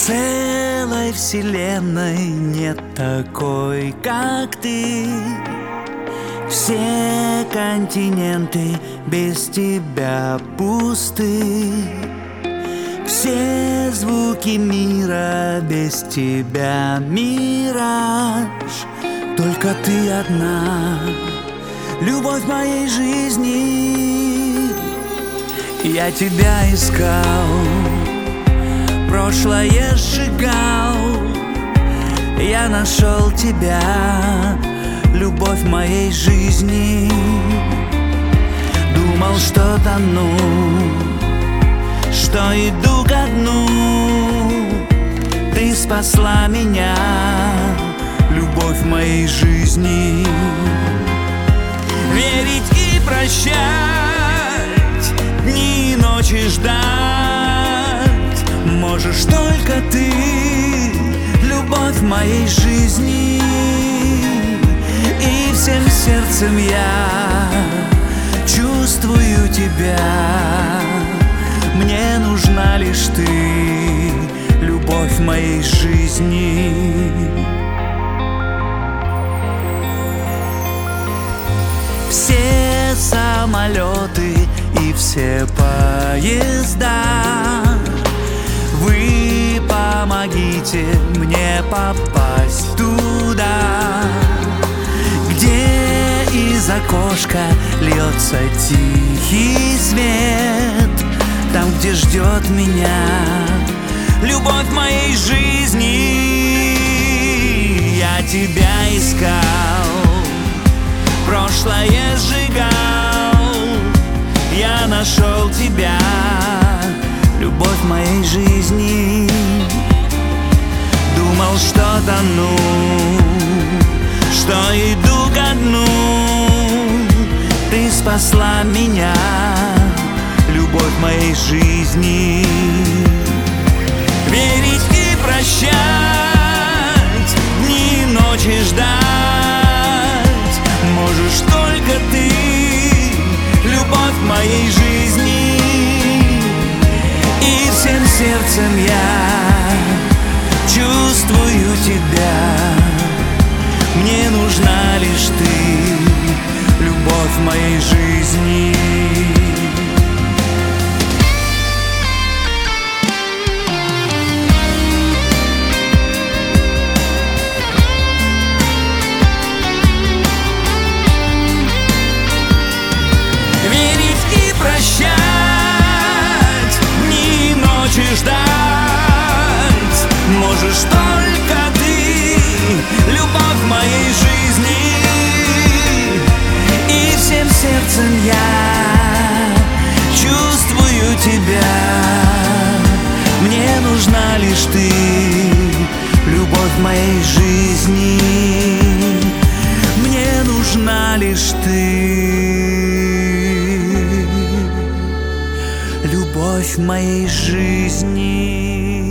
целой вселенной нет такой, как ты. Все континенты без тебя пусты. Все звуки мира без тебя мираж. Только ты одна, любовь моей жизни. Я тебя искал, прошлое сжигал. Я нашел тебя, любовь моей жизни. Думал, что тону, что иду ко дну. Ты спасла меня, любовь моей жизни. Верить и прощать, дни и ночи ждать можешь только ты, любовь моей жизни. И всем сердцем я чувствую тебя. Мне нужна лишь ты, любовь моей жизни. Все самолеты и все поезда, вы помогите мне попасть туда, где из окошка льется тихий свет. Там, где ждет меня любовь моей жизни. Я тебя искал, прошлое сжигал. Я нашел тебя, любовь моей жизни. Думал, что тону, что иду ко дну. Ты спасла меня, любовь моей жизни. Верить и прощать, дни и ночи ждать можешь только ты, любовь моей жизни. И всем сердцем я чувствую тебя. Мне нужна лишь ты, любовь моей жизни. Ждать можешь только ты, любовь моей жизни. И всем сердцем я чувствую тебя. Мне нужна лишь ты, любовь моей жизни. Мне нужна лишь ты, любовь моей жизни.